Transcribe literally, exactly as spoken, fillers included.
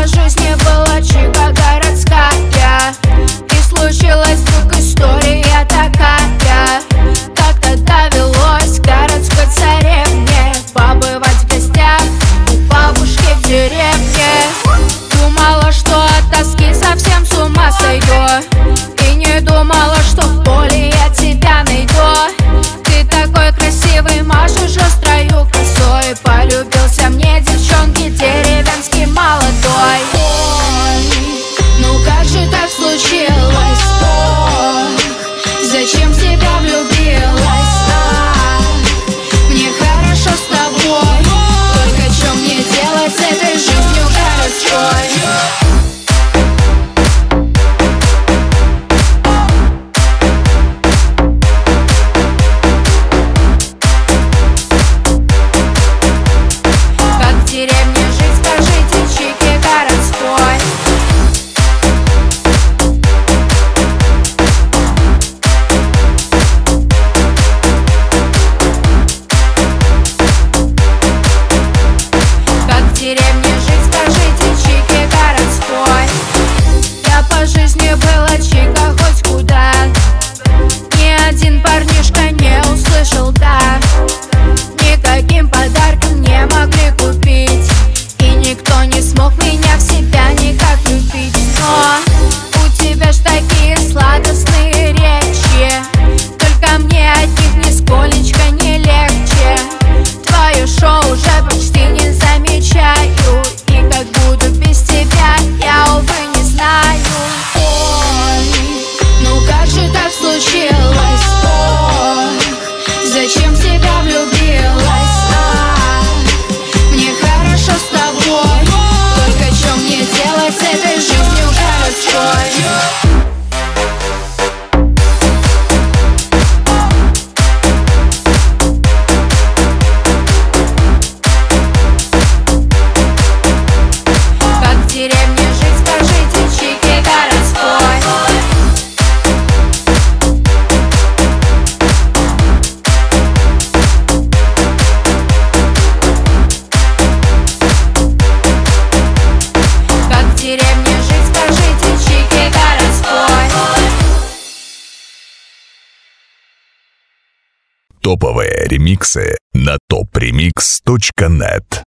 по жизни была чика городская, и случилась вдруг история такая. Как-то довелось городской царевне побывать в гостях у бабушки в деревне. Думала, что от тоски совсем с ума сойду, и не думала, что в поле я тебя найду. Ты такой красивый, машешь острою косой. Полюбился мне девчонки деревенский молодой. Ой, ну как же так случилось? Ох, зачем в тебя влюбилась? А, мне хорошо с тобой, только что мне делать с этой жизнью городской? Была чика хоть куда, ни один парнишка не услышал «да». Никаким подарком не могли купить, и никто не смог меня в себя никак любить. Но у тебя ж такие сладостные речи, только мне от них нисколечко не легче. Твое шоу уже почти не замечаю, и как буду без тебя, я, увы, не знаю. Как же так случилось? Ох, зачем в тебя влюбилась? А, мне хорошо с тобой, только что мне делать с этой жизнью городской? Топовые ремиксы на топ ремикс точка нет.